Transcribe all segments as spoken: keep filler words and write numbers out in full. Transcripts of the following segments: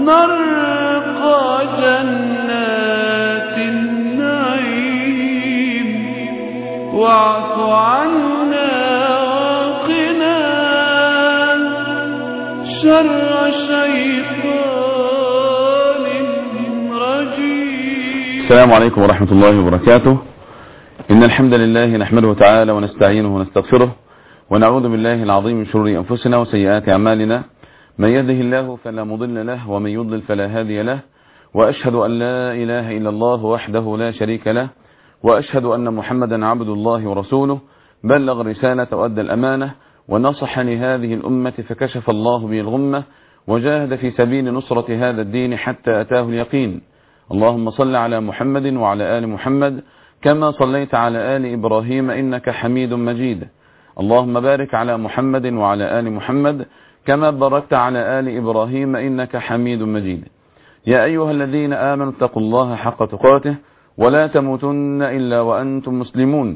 نرقى جنات النعيم واعف عنا وقنا شر شيطان رجيم. السلام عليكم ورحمة الله وبركاته. إن الحمد لله نحمده تعالى ونستعينه ونستغفره ونعوذ بالله العظيم من شرور أنفسنا وسيئات أعمالنا. من يهده الله فلا مضل له ومن يضلل فلا هادي له، وأشهد أن لا إله إلا الله وحده لا شريك له، وأشهد أن محمدا عبد الله ورسوله بلغ الرسالة وأدى الأمانة ونصح لهذه الأمة فكشف الله به الغمة وجاهد في سبيل نصرة هذا الدين حتى أتاه اليقين. اللهم صل على محمد وعلى آل محمد كما صليت على آل إبراهيم إنك حميد مجيد. اللهم بارك على محمد وعلى آل محمد كما باركت على آل إبراهيم إنك حميد مجيد. يا أيها الذين آمنوا اتقوا الله حق تقاته ولا تموتن إلا وأنتم مسلمون.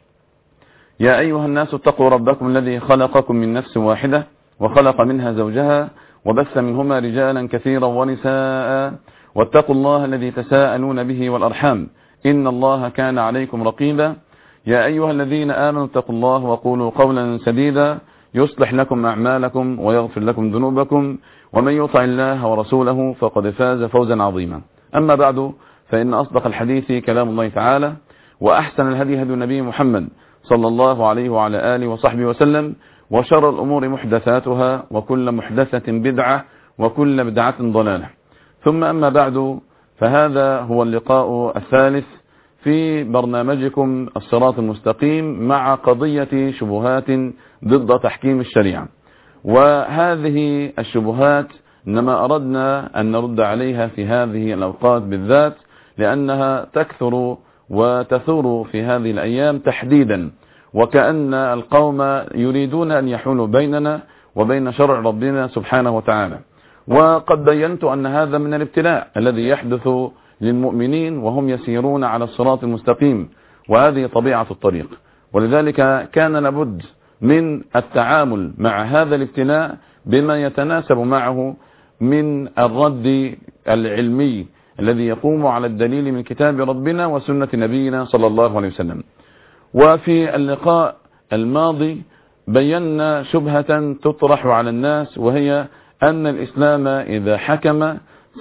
يا أيها الناس اتقوا ربكم الذي خلقكم من نفس واحدة وخلق منها زوجها وبث منهما رجالا كثيرا ونساء، واتقوا الله الذي تساءلون به والأرحام إن الله كان عليكم رقيبا. يا أيها الذين آمنوا اتقوا الله وقولوا قولا سديدا يصلح لكم أعمالكم ويغفر لكم ذنوبكم، ومن يطع الله ورسوله فقد فاز فوزا عظيما. أما بعد، فإن أصدق الحديث كلام الله تعالى، وأحسن الهدي هدي النبي محمد صلى الله عليه وعلى آله وصحبه وسلم، وشر الأمور محدثاتها وكل محدثة بدعة وكل بدعة ضلالة. ثم أما بعد، فهذا هو اللقاء الثالث في برنامجكم الصراط المستقيم مع قضية شبهات ضد تحكيم الشريعة. وهذه الشبهات إنما أردنا أن نرد عليها في هذه الأوقات بالذات، لأنها تكثر وتثور في هذه الأيام تحديدا، وكأن القوم يريدون أن يحولوا بيننا وبين شرع ربنا سبحانه وتعالى. وقد بينت أن هذا من الابتلاء الذي يحدث للمؤمنين وهم يسيرون على الصراط المستقيم، وهذه طبيعة الطريق. ولذلك كان لابد من التعامل مع هذا الابتلاء بما يتناسب معه من الرد العلمي الذي يقوم على الدليل من كتاب ربنا وسنة نبينا صلى الله عليه وسلم. وفي اللقاء الماضي بينا شبهة تطرح على الناس، وهي أن الإسلام إذا حكم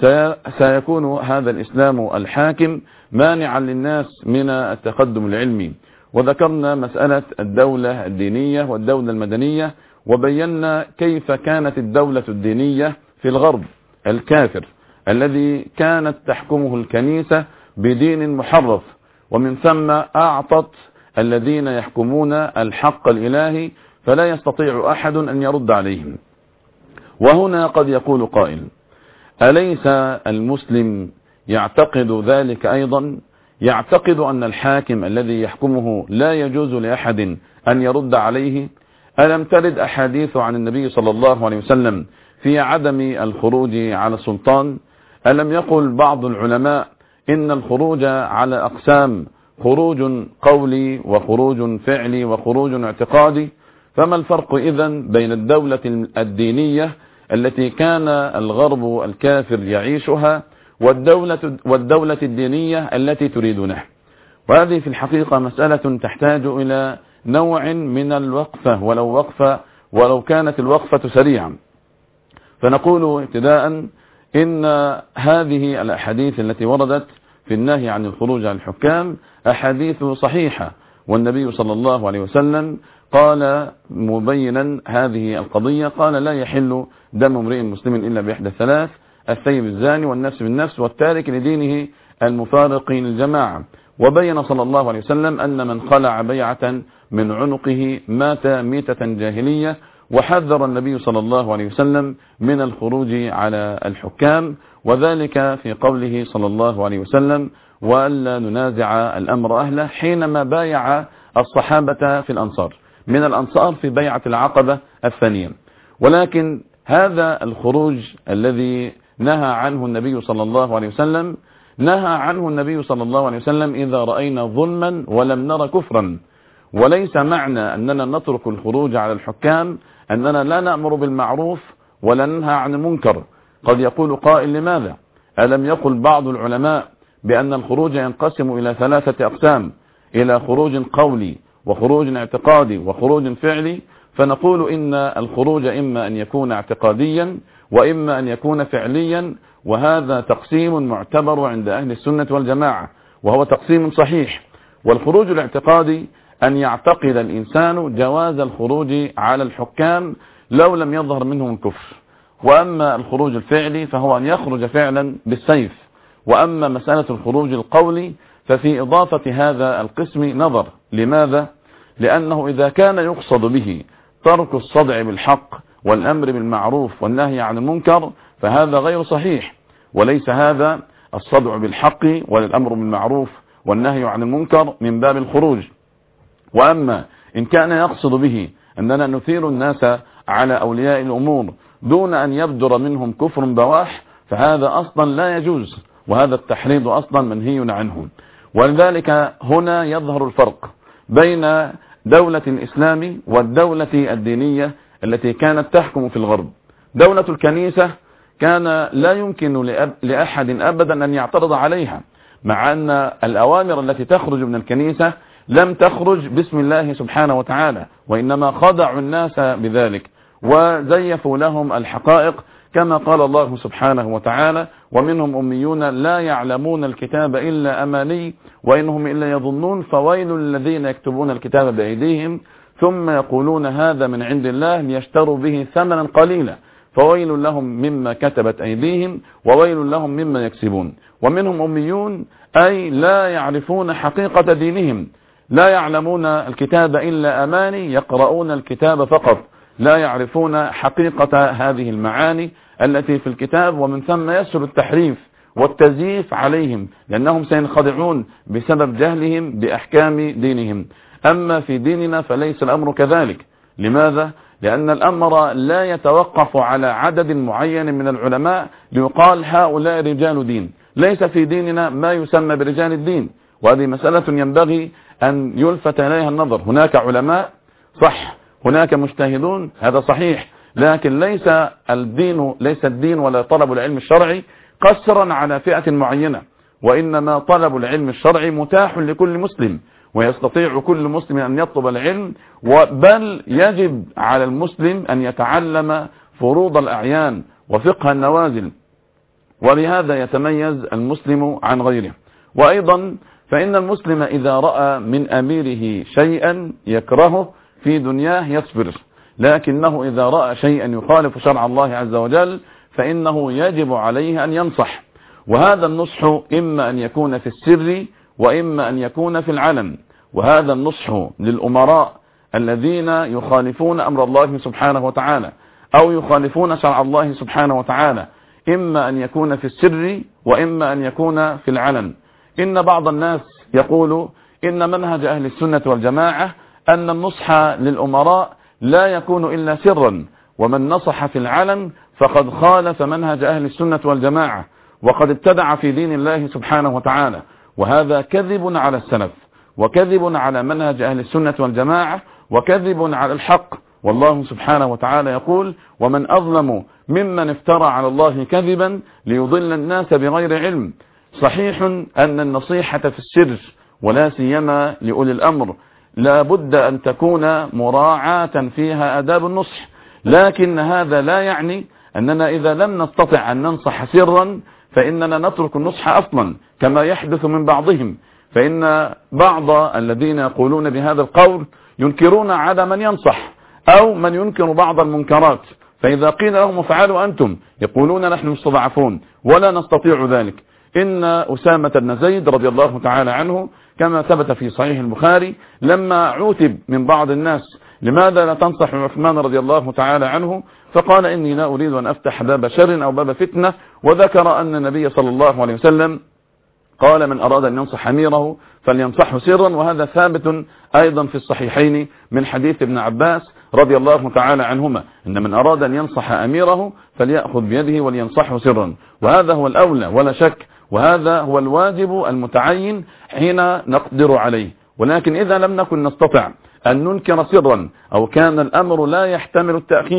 سيكون هذا الإسلام الحاكم مانعا للناس من التقدم العلمي. وذكرنا مسألة الدولة الدينية والدولة المدنية، وبينا كيف كانت الدولة الدينية في الغرب الكافر الذي كانت تحكمه الكنيسة بدين محرف، ومن ثم أعطت الذين يحكمون الحق الإلهي فلا يستطيع أحد أن يرد عليهم. وهنا قد يقول قائل: أليس المسلم يعتقد ذلك أيضا؟ يعتقد أن الحاكم الذي يحكمه لا يجوز لأحد أن يرد عليه؟ ألم ترد أحاديث عن النبي صلى الله عليه وسلم في عدم الخروج على السلطان؟ ألم يقل بعض العلماء إن الخروج على أقسام: خروج قولي وخروج فعلي وخروج اعتقادي؟ فما الفرق إذن بين الدولة الدينية التي كان الغرب الكافر يعيشها والدولة, والدولة الدينية التي تريدونها؟ وهذه في الحقيقة مسألة تحتاج إلى نوع من الوقفة، ولو وقفة ولو كانت الوقفة سريعة. فنقول ابتداء إن هذه الأحاديث التي وردت في النهي عن الخروج على الحكام أحاديث صحيحة، والنبي صلى الله عليه وسلم قال مبينا هذه القضية، قال: لا يحل دم امرئ مسلم إلا بإحدى الثلاث: الثيب الزاني والنفس بالنفس والتارك لدينه المفارق للجماعة. وبين صلى الله عليه وسلم أن من خلع بيعة من عنقه مات ميتة جاهلية. وحذر النبي صلى الله عليه وسلم من الخروج على الحكام، وذلك في قوله صلى الله عليه وسلم: وألا ننازع الأمر أهله، حينما بايع الصحابة في الأنصار من الأنصار في بيعة العقبة الثانية. ولكن هذا الخروج الذي نهى عنه النبي صلى الله عليه وسلم نهى عنه النبي صلى الله عليه وسلم إذا رأينا ظلما ولم نرى كفرا. وليس معنى أننا نترك الخروج على الحكام أننا لا نأمر بالمعروف ولا ننهى عن المنكر، قد يقول قائل لماذا؟ ألم يقل بعض العلماء بأن الخروج ينقسم إلى ثلاثة أقسام، إلى خروج قولي وخروج اعتقادي وخروج فعلي؟ فنقول إن الخروج إما أن يكون اعتقاديا وإما أن يكون فعليا، وهذا تقسيم معتبر عند أهل السنة والجماعة، وهو تقسيم صحيح. والخروج الاعتقادي أن يعتقد الإنسان جواز الخروج على الحكام لو لم يظهر منهم الكفر. وأما الخروج الفعلي فهو أن يخرج فعلا بالسيف. وأما مسألة الخروج القولي ففي إضافة هذا القسم نظر. لماذا؟ لأنه إذا كان يقصد به ترك الصدع بالحق والأمر بالمعروف والنهي عن المنكر فهذا غير صحيح، وليس هذا الصدع بالحق ولا الأمر بالمعروف والنهي عن المنكر من باب الخروج. وأما إن كان يقصد به أننا نثير الناس على أولياء الأمور دون أن يبدر منهم كفر بواح فهذا أصلا لا يجوز، وهذا التحريض أصلا منهي عنه. ولذلك هنا يظهر الفرق بين دولة الإسلام والدولة الدينية التي كانت تحكم في الغرب. دولة الكنيسة كان لا يمكن لأحد أبدا أن يعترض عليها، مع أن الأوامر التي تخرج من الكنيسة لم تخرج باسم الله سبحانه وتعالى، وإنما خدعوا الناس بذلك وزيفوا لهم الحقائق، كما قال الله سبحانه وتعالى: ومنهم أميون لا يعلمون الكتاب إلا أماني وإنهم إلا يظنون فويل الذين يكتبون الكتاب بأيديهم ثم يقولون هذا من عند الله ليشتروا به ثمنا قليلا فويل لهم مما كتبت أيديهم وويل لهم مما يكسبون. ومنهم أميون أي لا يعرفون حقيقة دينهم، لا يعلمون الكتاب إلا أماني، يقرؤون الكتاب فقط، لا يعرفون حقيقة هذه المعاني التي في الكتاب، ومن ثم يسهل التحريف والتزييف عليهم لأنهم سينخدعون بسبب جهلهم بأحكام دينهم. أما في ديننا فليس الأمر كذلك. لماذا؟ لأن الأمر لا يتوقف على عدد معين من العلماء ليقال هؤلاء رجال دين. ليس في ديننا ما يسمى برجال الدين، وهذه مسألة ينبغي أن يلفت إليها النظر. هناك علماء صح، هناك مجتهدون، هذا صحيح، لكن ليس الدين ليس الدين ولا طلب العلم الشرعي قصرا على فئة معينة، وإنما طلب العلم الشرعي متاح لكل مسلم، ويستطيع كل مسلم أن يطلب العلم، بل يجب على المسلم أن يتعلم فروض الأعيان وفقه النوازل، ولهذا يتميز المسلم عن غيره. وأيضا فإن المسلم إذا رأى من أميره شيئا يكرهه في دنياه يصبر، لكنه إذا رأى شيئا يخالف شرع الله عز وجل فإنه يجب عليه أن ينصح. وهذا النصح إما أن يكون في السر وإما أن يكون في العلن. وهذا النصح للأمراء الذين يخالفون أمر الله سبحانه وتعالى أو يخالفون شرع الله سبحانه وتعالى إما أن يكون في السر وإما أن يكون في العلن. إن بعض الناس يقول إن منهج أهل السنة والجماعة أن النصح للأمراء لا يكون إلا سرا، ومن نصح في العلن فقد خالف منهج أهل السنة والجماعة وقد ابتدع في دين الله سبحانه وتعالى. وهذا كذب على السلف وكذب على منهج أهل السنة والجماعة وكذب على الحق. والله سبحانه وتعالى يقول: ومن أظلم ممن افترى على الله كذبا ليضل الناس بغير علم. صحيح أن النصيحة في السر ولا سيما لأولي الأمر لا بد أن تكون مراعاة فيها آداب النصح، لكن هذا لا يعني أننا إذا لم نستطع أن ننصح سرا فإننا نترك النصح أصلا كما يحدث من بعضهم. فإن بعض الذين يقولون بهذا القول ينكرون على من ينصح أو من ينكر بعض المنكرات، فإذا قيل لهم افعلوا أنتم يقولون نحن مستضعفون ولا نستطيع ذلك. إن أسامة بن زيد رضي الله تعالى عنه كما ثبت في صحيح البخاري لما عوتب من بعض الناس لماذا لا تنصح عثمان رضي الله تعالى عنه، فقال: إني لا أريد أن أفتح باب شر أو باب فتنة. وذكر أن النبي صلى الله عليه وسلم قال: من أراد أن ينصح أميره فلينصحه سرا. وهذا ثابت أيضا في الصحيحين من حديث ابن عباس رضي الله تعالى عنهما إن من أراد أن ينصح أميره فليأخذ بيده ولينصحه سرا. وهذا هو الأولى ولا شك، وهذا هو الواجب المتعين حين نقدر عليه. ولكن إذا لم نكن نستطع أن ننكر سرا أو كان الأمر لا يحتمل التأخير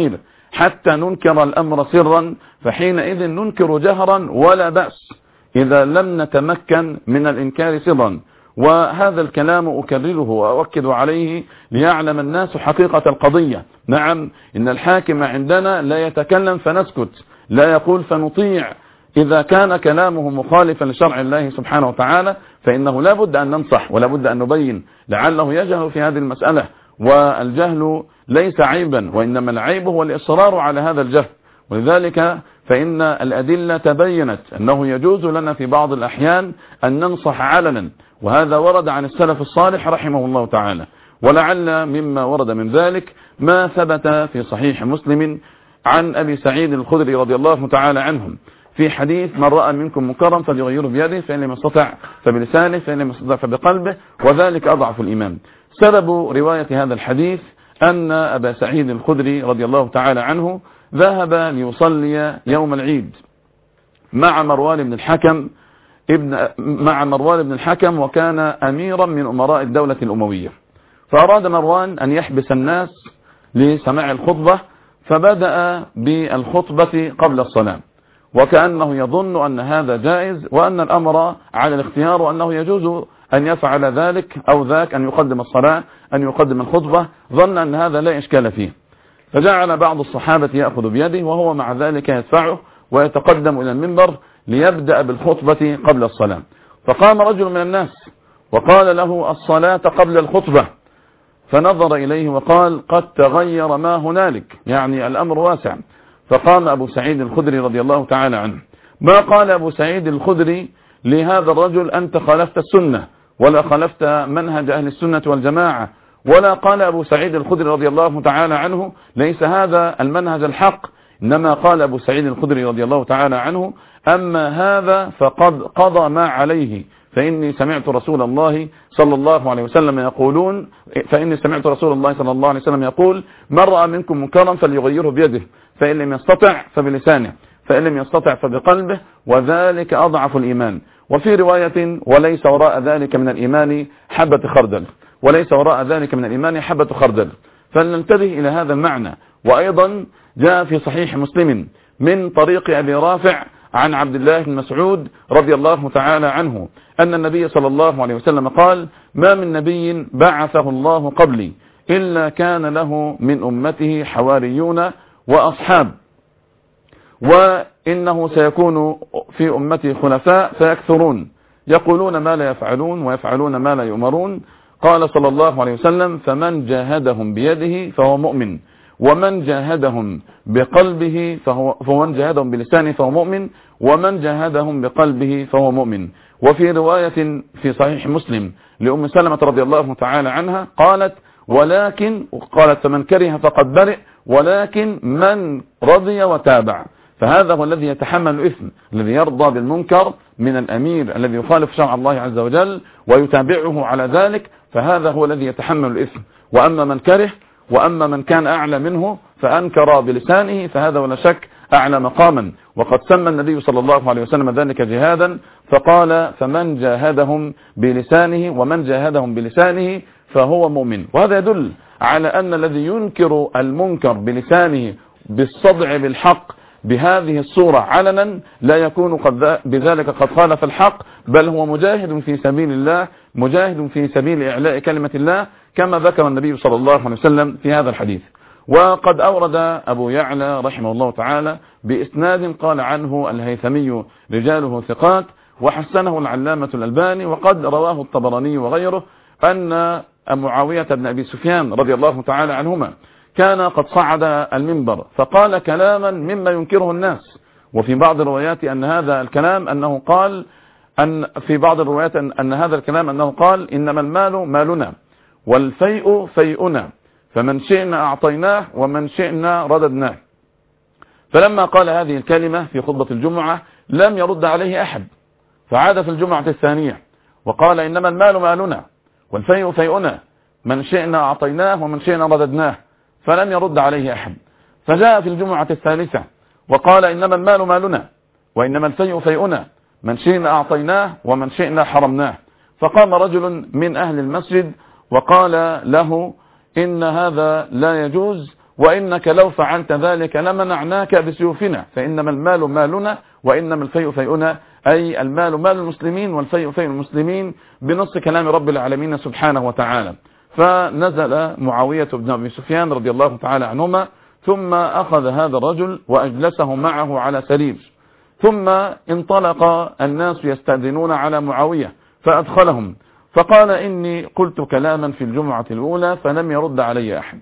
حتى ننكر الأمر سرا، فحينئذ ننكر جهرا ولا بأس إذا لم نتمكن من الإنكار سرا. وهذا الكلام أكرره وأؤكد عليه ليعلم الناس حقيقة القضية. نعم، إن الحاكم عندنا لا يتكلم فنسكت، لا يقول فنطيع. إذا كان كلامه مخالفا لشرع الله سبحانه وتعالى فإنه لا بد أن ننصح ولا بد أن نبين، لعله يجهل في هذه المسألة، والجهل ليس عيبا، وإنما العيب هو الإصرار على هذا الجهل. ولذلك فإن الأدلة تبينت أنه يجوز لنا في بعض الأحيان أن ننصح علنا، وهذا ورد عن السلف الصالح رحمه الله تعالى. ولعل مما ورد من ذلك ما ثبت في صحيح مسلم عن أبي سعيد الخدري رضي الله تعالى عنهم في حديث: من رأى منكم منكرا فليغيره بيده، فإن لم يستطع فبلسانه، فإن لم يستطع فبقلبه، وذلك أضعف الإيمان. سبب رواية هذا الحديث أن أبا سعيد الخدري رضي الله تعالى عنه ذهب ليصلي يوم العيد مع مروان بن الحكم ابن مع مروان بن الحكم وكان أميرا من أمراء الدولة الأموية. فأراد مروان أن يحبس الناس لسماع الخطبة، فبدأ بالخطبة قبل الصلاة، وكأنه يظن أن هذا جائز وأن الأمر على الاختيار، وأنه يجوز أن يفعل ذلك أو ذاك، أن يقدم الصلاة أن يقدم الخطبة، ظن أن هذا لا إشكال فيه. فجعل بعض الصحابة يأخذ بيده وهو مع ذلك يدفعه ويتقدم إلى المنبر ليبدأ بالخطبة قبل الصلاة. فقام رجل من الناس وقال له: الصلاة قبل الخطبة. فنظر إليه وقال: قد تغير ما هنالك، يعني الأمر واسع. فقام أبو سعيد الخدري رضي الله تعالى عنه. ما قال أبو سعيد الخدري لهذا الرجل: أنت خالفت السنة ولا خالفت منهج أهل السنة والجماعة، ولا قال أبو سعيد الخدري رضي الله تعالى عنه: ليس هذا المنهج الحق. إنما قال أبو سعيد الخدري رضي الله تعالى عنه: أما هذا فقد قضى ما عليه، فإني سمعت رسول الله صلى الله عليه وسلم يقولون فإني سمعت رسول الله صلى الله عليه وسلم يقول: من رأى منكم منكرا فليغيره بيده، فإن لم يستطع فبلسانه، فإن لم يستطع فبقلبه، وذلك أضعف الإيمان. وفي رواية: وليس وراء ذلك من الإيمان حبة خردل، وليس وراء ذلك من الإيمان حبة خردل. فلننتبه إلى هذا المعنى. وأيضا جاء في صحيح مسلم من طريق أبي رافع عن عبد الله بن مسعود رضي الله تعالى عنه أن النبي صلى الله عليه وسلم قال: ما من نبي بعثه الله قبلي إلا كان له من أمته حواريون وأصحاب، وإنه سيكون في أمتي خلفاء فيكثرون يقولون ما لا يفعلون ويفعلون ما لا يؤمرون. قال صلى الله عليه وسلم: فمن جاهدهم بيده فهو مؤمن، ومن جاهدهم بقلبه فهو فمن جاهدهم بلسانه فهو مؤمن، ومن جاهدهم بقلبه فهو مؤمن. وفي رواية في صحيح مسلم لأم سلمة رضي الله تعالى عنها قالت: ولكن قالت فمن كره فقد برئ، ولكن من رضي وتابع. فهذا هو الذي يتحمل الإثم، الذي يرضى بالمنكر من الأمير الذي يخالف شرع الله عز وجل ويتابعه على ذلك، فهذا هو الذي يتحمل الإثم. وأما من كره وأما من كان أعلى منه فأنكر بلسانه فهذا ولا شك أعلى مقاما. وقد سمى النبي صلى الله عليه وسلم ذلك جهادا، فقال: فمن جاهدهم بلسانه ومن جاهدهم بلسانه فهو مؤمن. وهذا يدل على أن الذي ينكر المنكر بلسانه بالصدع بالحق بهذه الصورة علنا لا يكون قد بذلك قد خالف الحق، بل هو مجاهد في سبيل الله، مجاهد في سبيل إعلاء كلمة الله، كما ذكر النبي صلى الله عليه وسلم في هذا الحديث. وقد أورد أبو يعلى رحمه الله تعالى بإسناد قال عنه الهيثمي رجاله ثقات، وحسنه العلامة الألباني، وقد رواه الطبراني وغيره، أن معاوية بن أبي سفيان رضي الله تعالى عنهما كان قد صعد المنبر فقال كلاما مما ينكره الناس. وفي بعض الروايات أن هذا الكلام أنه قال أن في بعض الروايات أن هذا الكلام أنه قال: إنما المال مالنا والفيء فيئنا، فمن شئنا أعطيناه ومن شئنا رددناه. فلما قال هذه الكلمة في خطبة الجمعة لم يرد عليه أحد، فعاد في الجمعة الثانية وقال: إنما المال مالنا والفيء فيئنا، من شئنا أعطيناه ومن شئنا رددناه، فلم يرد عليه أحد. فجاء في الجمعة الثالثة وقال: إنما المال مالنا وإنما الفيء فيئنا، من شئنا أعطيناه ومن شئنا حرمناه. فقام رجل من أهل المسجد وقال له: إن هذا لا يجوز، وإنك لو فعلت ذلك لمنعناك بسيوفنا، فإنما المال مالنا وإنما الفيء فيئنا، أي المال مال المسلمين والفيء فيء المسلمين، بنص كلام رب العالمين سبحانه وتعالى. فنزل معاوية بن أبي سفيان رضي الله تعالى عنهما، ثم أخذ هذا الرجل وأجلسه معه على سرير، ثم انطلق الناس يستأذنون على معاوية فأدخلهم، فقال إني قلت كلاما في الجمعة الأولى فلم يرد علي أحد،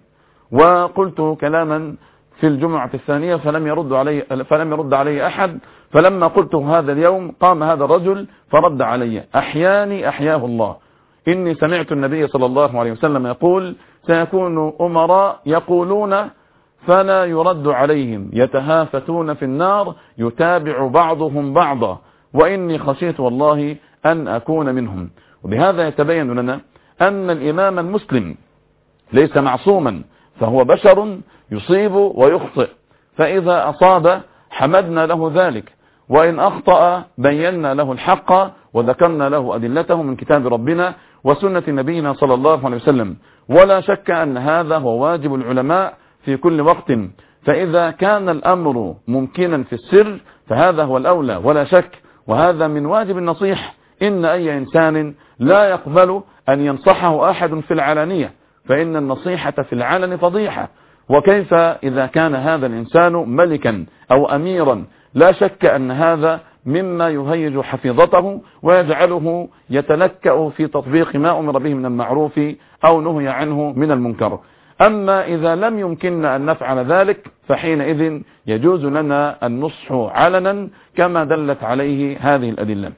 وقلت كلاما في الجمعة الثانية فلم يرد علي فلم يرد علي أحد، فلما قلت هذا اليوم قام هذا الرجل فرد علي، أحياني أحياه الله. إني سمعت النبي صلى الله عليه وسلم يقول سيكون أمراء يقولون فلا يرد عليهم، يتهافتون في النار يتابع بعضهم بعضا، وإني خشيت والله أن أكون منهم. وبهذا يتبين لنا أن الإمام المسلم ليس معصوما، فهو بشر يصيب ويخطئ، فإذا أصاب حمدنا له ذلك، وإن أخطأ بينا له الحق وذكرنا له أدلته من كتاب ربنا وسنة نبينا صلى الله عليه وسلم. ولا شك أن هذا هو واجب العلماء في كل وقت، فإذا كان الأمر ممكنا في السر فهذا هو الأولى ولا شك، وهذا من واجب النصيح. إن أي إنسان لا يقبل أن ينصحه أحد في العلانية، فإن النصيحة في العلن فضيحة، وكيف إذا كان هذا الإنسان ملكا أو أميرا؟ لا شك أن هذا مما يهيج حفيظته ويجعله يتلكأ في تطبيق ما أمر به من المعروف أو نهي عنه من المنكر. أما إذا لم يمكننا أن نفعل ذلك فحينئذ يجوز لنا النصح علنا كما دلت عليه هذه الأدلة.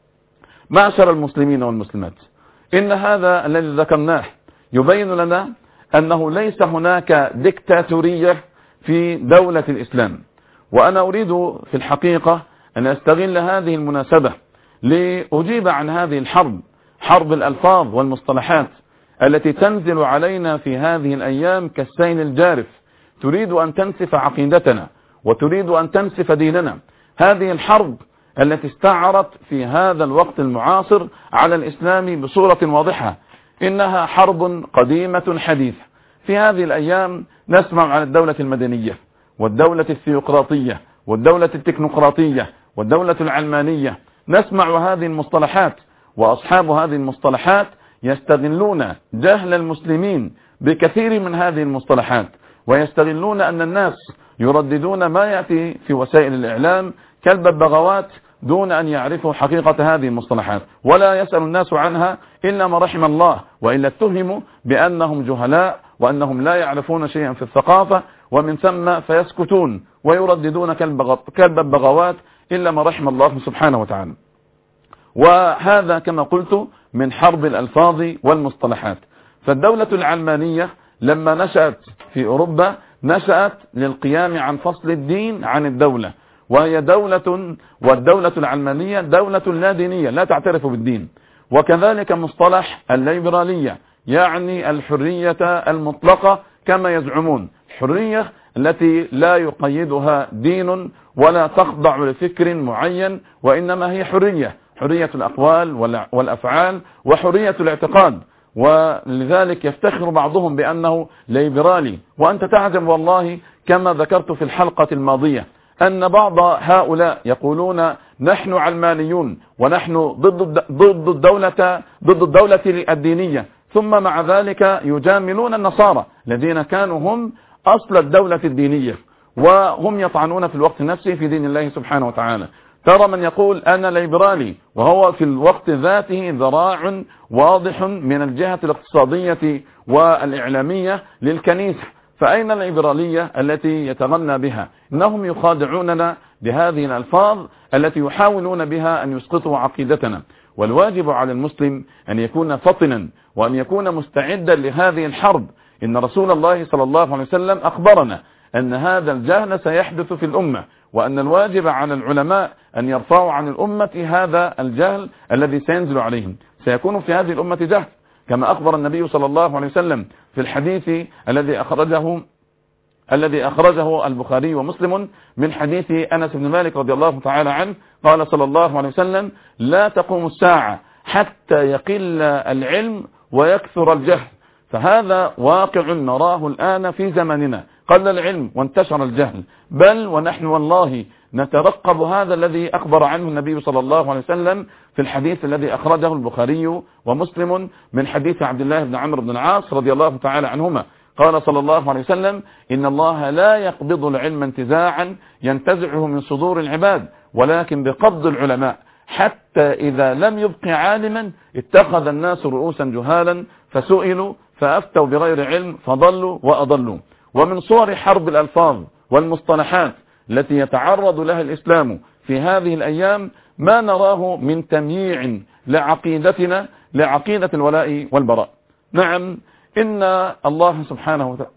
معشر المسلمين والمسلمات، إن هذا الذي ذكرناه يبين لنا أنه ليس هناك ديكتاتورية في دولة الإسلام. وأنا أريد في الحقيقة أن أستغل هذه المناسبة لأجيب عن هذه الحرب، حرب الألفاظ والمصطلحات التي تنزل علينا في هذه الأيام كالسيل الجارف، تريد أن تنسف عقيدتنا وتريد أن تنسف ديننا. هذه الحرب التي استعرت في هذا الوقت المعاصر على الإسلام بصورة واضحة، إنها حرب قديمة حديثة. في هذه الأيام نسمع عن الدولة المدنية والدولة الثيوقراطية والدولة التكنوقراطية والدولة العلمانية، نسمع هذه المصطلحات، وأصحاب هذه المصطلحات يستغلون جهل المسلمين بكثير من هذه المصطلحات، ويستغلون أن الناس يرددون ما يأتي في وسائل الإعلام كالببغاوات دون أن يعرفوا حقيقة هذه المصطلحات، ولا يسأل الناس عنها إلا ما رحم الله، وإلا اتهموا بأنهم جهلاء وأنهم لا يعرفون شيئا في الثقافة، ومن ثم فيسكتون ويرددون كالببغاوات إلا ما رحم الله سبحانه وتعالى. وهذا كما قلت من حرب الألفاظ والمصطلحات. فالدولة العلمانية لما نشأت في أوروبا نشأت للقيام عن فصل الدين عن الدولة، وهي دولة، والدولة العلمانية دولة لا دينية لا تعترف بالدين. وكذلك مصطلح الليبرالية، يعني الحرية المطلقة كما يزعمون، الحرية التي لا يقيدها دين ولا تخضع لفكر معين، وإنما هي حرية، حرية الأقوال والأفعال وحرية الاعتقاد. ولذلك يفتخر بعضهم بأنه ليبرالي، وأنت تعجب والله كما ذكرت في الحلقة الماضية أن بعض هؤلاء يقولون نحن علمانيون ونحن ضد ضد الدولة ضد الدولة الدينية، ثم مع ذلك يجاملون النصارى الذين كانوا هم أصل الدولة الدينية، وهم يطعنون في الوقت نفسه في دين الله سبحانه وتعالى. ترى من يقول أنا ليبرالي وهو في الوقت ذاته ذراع واضح من الجهة الاقتصادية والإعلامية للكنيسة، فأين الليبرالية التي يتغنى بها؟ إنهم يخادعوننا بهذه الألفاظ التي يحاولون بها أن يسقطوا عقيدتنا. والواجب على المسلم أن يكون فطنا وأن يكون مستعدا لهذه الحرب. إن رسول الله صلى الله عليه وسلم أخبرنا أن هذا الجهل سيحدث في الأمة، وأن الواجب على العلماء أن يرفعوا عن الأمة هذا الجهل الذي سينزل عليهم. سيكون في هذه الأمة جهل كما أخبر النبي صلى الله عليه وسلم في الحديث الذي أخرجه الذي أخرجه البخاري ومسلم من حديث أنس بن مالك رضي الله تعالى عنه، قال صلى الله عليه وسلم لا تقوم الساعة حتى يقل العلم ويكثر الجهل. فهذا واقع نراه الآن في زماننا، قل العلم وانتشر الجهل، بل ونحن والله نترقب هذا الذي أخبر عنه النبي صلى الله عليه وسلم في الحديث الذي أخرجه البخاري ومسلم من حديث عبد الله بن عمرو بن العاص رضي الله تعالى عنهما، قال صلى الله عليه وسلم: إن الله لا يقبض العلم انتزاعا ينتزعه من صدور العباد، ولكن بقبض العلماء، حتى إذا لم يبق عالما اتخذ الناس رؤوسا جهالا فسئلوا فأفتوا بغير علم فضلوا وأضلوا. ومن صور حرب الألفاظ والمصطلحات التي يتعرض لها الإسلام في هذه الأيام ما نراه من تمييع لعقيدتنا، لعقيدة الولاء والبراء. نعم، إن الله سبحانه وتعالى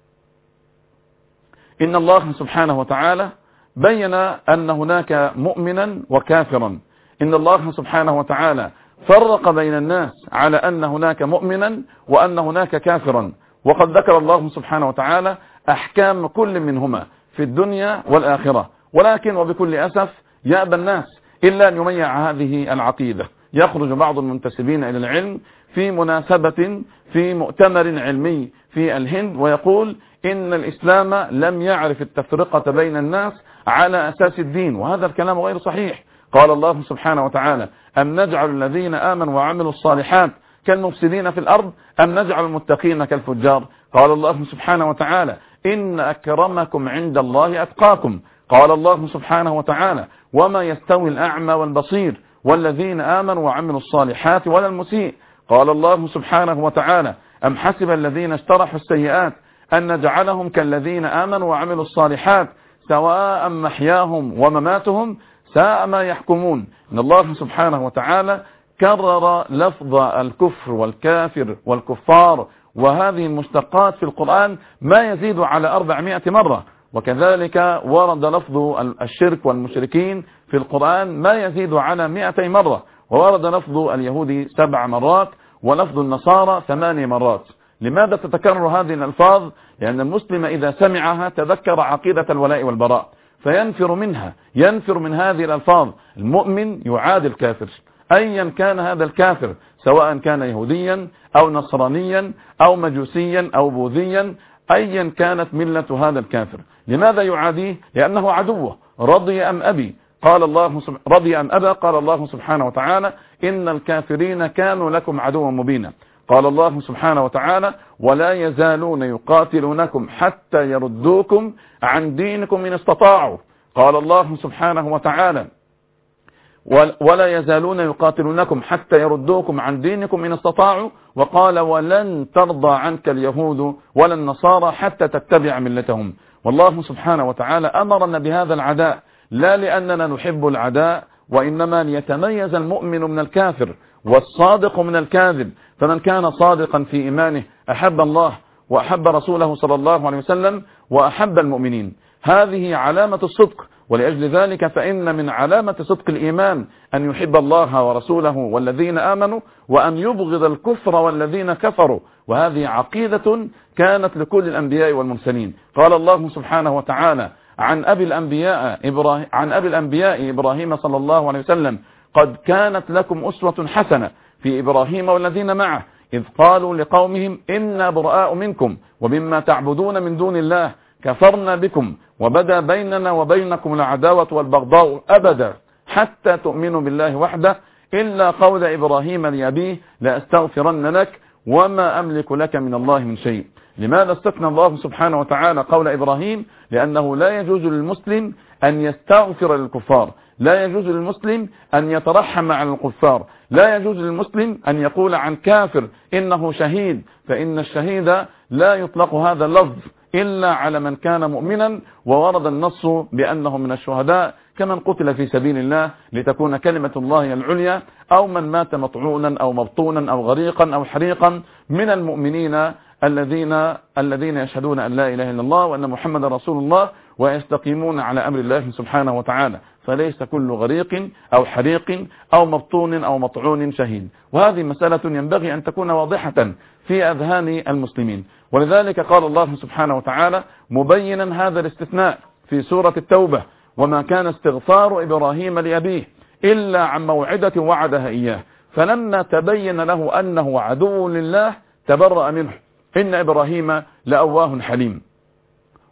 إن الله سبحانه وتعالى بين أن هناك مؤمنا وكافرا. إن الله سبحانه وتعالى فرق بين الناس على أن هناك مؤمنا وأن هناك كافرا، وقد ذكر الله سبحانه وتعالى أحكام كل منهما في الدنيا والآخرة، ولكن وبكل أسف يأبى الناس إلا أن يميع هذه العقيدة. يخرج بعض المنتسبين إلى العلم في مناسبة في مؤتمر علمي في الهند ويقول إن الإسلام لم يعرف التفرقة بين الناس على أساس الدين، وهذا الكلام غير صحيح. قال الله سبحانه وتعالى: أم نجعل الذين آمنوا وعملوا الصالحات كالمفسدين في الأرض أم نجعل المتقين كالفجار. قال الله سبحانه وتعالى: إن أكرمكم عند الله أتقاكم. قال الله سبحانه وتعالى: وما يستوي الأعمى والبصير والذين آمنوا وعملوا الصالحات ولا المسيء. قال الله سبحانه وتعالى: أم حسب الذين اشترحوا السيئات أن نجعلهم كالذين آمنوا وعملوا الصالحات سواء محياهم ومماتهم ساء ما يحكمون. إن الله سبحانه وتعالى كرر لفظ الكفر والكافر والكفار وهذه المشتقات في القرآن ما يزيد على أربعمائة مرة، وكذلك ورد لفظ الشرك والمشركين في القرآن ما يزيد على مئتي مرة، وورد لفظ اليهود سبع مرات ولفظ النصارى ثماني مرات. لماذا تتكرر هذه الألفاظ؟ لأن المسلم إذا سمعها تذكر عقيدة الولاء والبراء فينفر منها، ينفر من هذه الألفاظ. المؤمن يعادي الكافر أيا كان هذا الكافر، سواء كان يهوديا أو نصرانيا أو مجوسيا أو بوذيا، أيا كانت ملة هذا الكافر. لماذا يعاديه؟ لأنه عدوه، رضي أم أبي. قال الله سب... رضي أم أبى. قال الله سبحانه وتعالى: إن الكافرين كانوا لكم عدوا مبينا. قال الله سبحانه وتعالى: ولا يزالون يقاتلونكم حتى يردوكم عن دينكم إن استطاعوا. قال الله سبحانه وتعالى: ولا يزالون يقاتلونكم حتى يردوكم عن دينكم إن استطاعوا. وقال: ولن ترضى عنك اليهود ولا النصارى حتى تتبع ملتهم. والله سبحانه وتعالى أمرنا بهذا العداء لا لأننا نحب العداء، وإنما ليتميز المؤمن من الكافر والصادق من الكاذب. فمن كان صادقا في إيمانه أحب الله وأحب رسوله صلى الله عليه وسلم وأحب المؤمنين. هذه علامة الصدق، ولأجل ذلك فإن من علامة صدق الإيمان أن يحب الله ورسوله والذين آمنوا، وأن يبغض الكفر والذين كفروا. وهذه عقيدة كانت لكل الأنبياء والمرسلين. قال الله سبحانه وتعالى عن أبي الأنبياء إبراهيم, عن أبي الأنبياء إبراهيم صلى الله عليه وسلم: قد كانت لكم أسوة حسنة في إبراهيم والذين معه إذ قالوا لقومهم إنا براء منكم ومما تعبدون من دون الله كفرنا بكم وبدا بيننا وبينكم العداوة والبغضاء أبدا حتى تؤمنوا بالله وحده إلا قول إبراهيم لأبيه لأستغفرن لك وما أملك لك من الله من شيء. لماذا استثنى الله سبحانه وتعالى قول إبراهيم؟ لأنه لا يجوز للمسلم أن يستغفر للكفار، لا يجوز للمسلم أن يترحم على الكفار، لا يجوز للمسلم أن يقول عن كافر إنه شهيد، فإن الشهيد لا يطلق هذا اللفظ إلا على من كان مؤمنا، وورد النص بأنه من الشهداء كمن قتل في سبيل الله لتكون كلمة الله العليا، أو من مات مطعونا أو مبطونا أو غريقا أو حريقا من المؤمنين الذين الذين يشهدون أن لا إله إلا الله وأن محمد رسول الله ويستقيمون على أمر الله سبحانه وتعالى. فليس كل غريق أو حريق أو مبطون أو مطعون شهيد. وهذه مسألة ينبغي أن تكون واضحة في أذهان المسلمين. ولذلك قال الله سبحانه وتعالى مبينا هذا الاستثناء في سورة التوبة: وما كان استغفار إبراهيم لأبيه إلا عن موعدة وعدها إياه فلما تبين له أنه عدو لله تبرأ منه إن إبراهيم لأواه حليم.